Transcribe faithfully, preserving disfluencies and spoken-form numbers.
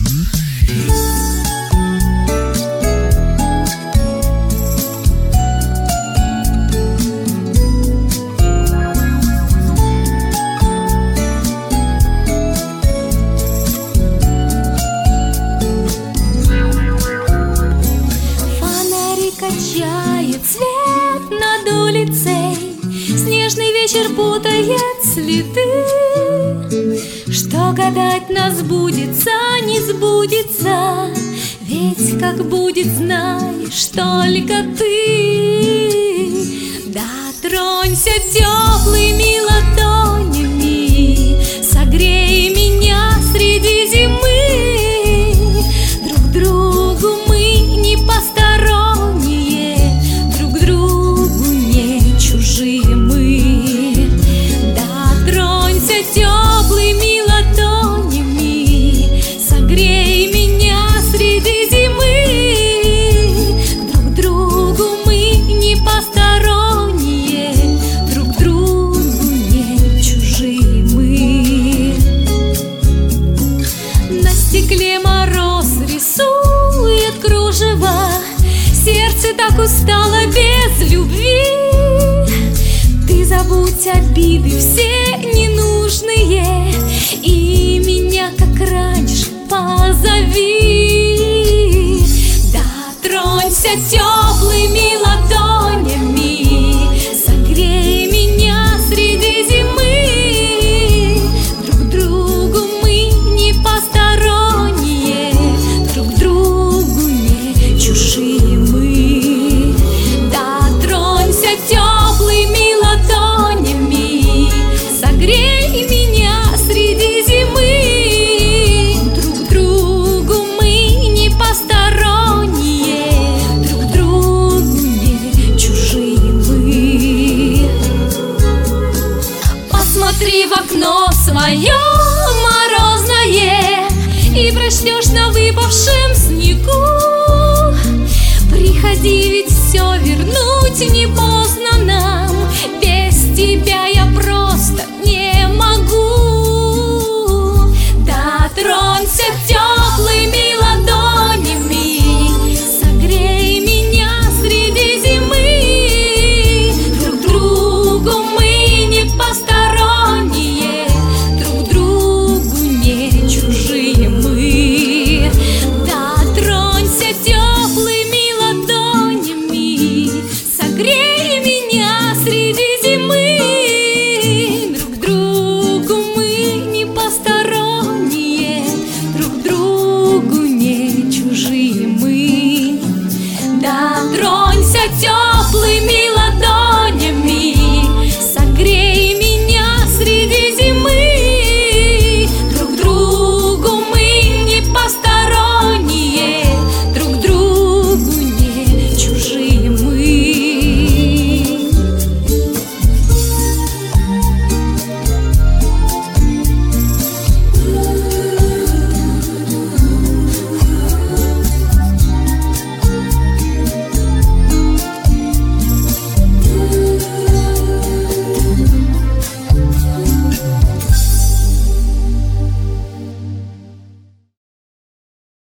Качает свет над улицей, снежный вечер путает следы. Что гадать нас сбудется, не сбудется, ведь как будет, знаешь только ты. Дотронься теплыми ладонями, согрей меня среди зимы. Друг другу мы не посторонние, друг другу не чужие мы. Дотронься теплыми ладонями, согрей меня среди зимы. Друг другу мы не посторонние, друг другу не чужие мы. На стекле мороз рисует кружево, сердце так устало без любви. Ты забудь обиды все ненужные и меня, как раньше, позови. Дотронься, тёплый